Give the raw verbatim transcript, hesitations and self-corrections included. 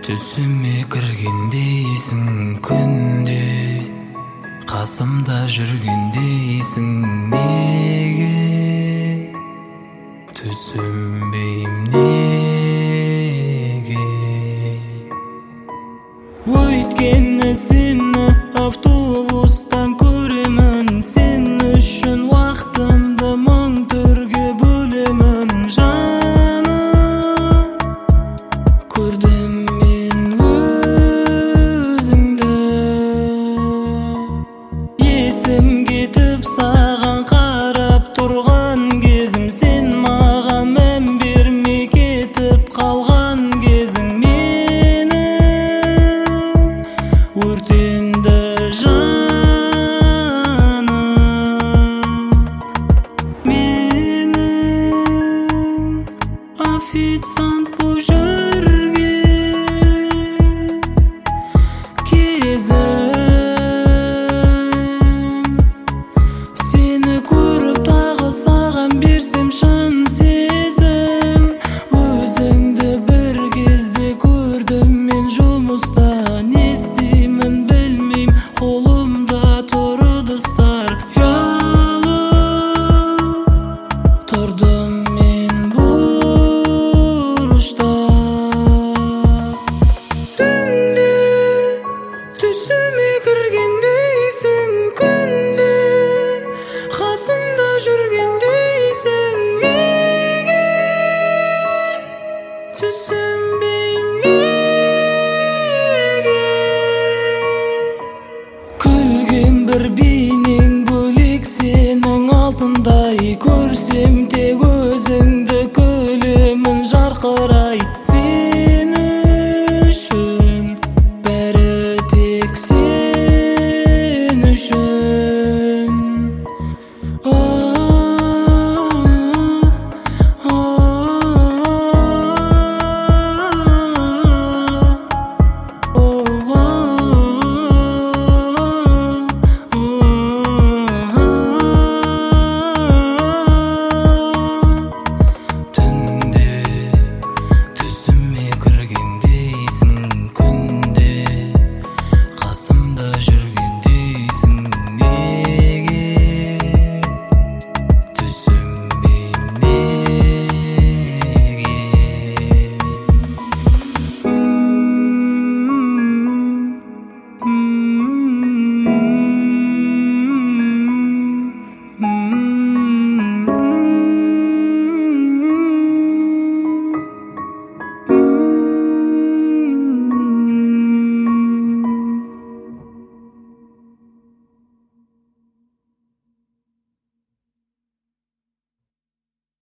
Түсіме кіргендейсің күнде, қасымда жүргендейсің неге? Түсінбейм неге? Өйткені сені автобустан көремін, сен үшін уақытымды мың түрге бөлемін. Жаны көрдім мен өзіңді, есім кетіп саған қарап тұрған кезім, сен маған мән бермей кетіп қалған кезің, менің өртенді жаным, менің официант болып жүрген кезім, сені көріп тағы саған берсем шын сезім. Өзіңді бір кезде көрдім мен жұмыста, не істеймін білмейм, қолымда тұр ыдыстар. Ұялып тұрдым мен бұрышта, түнде түсіме кіргендейсің күнде, қасымда жүргендейсің неге? Түсінбейм неге? Күлген бір бейнең бөлек, сенің алтындай көрсем тек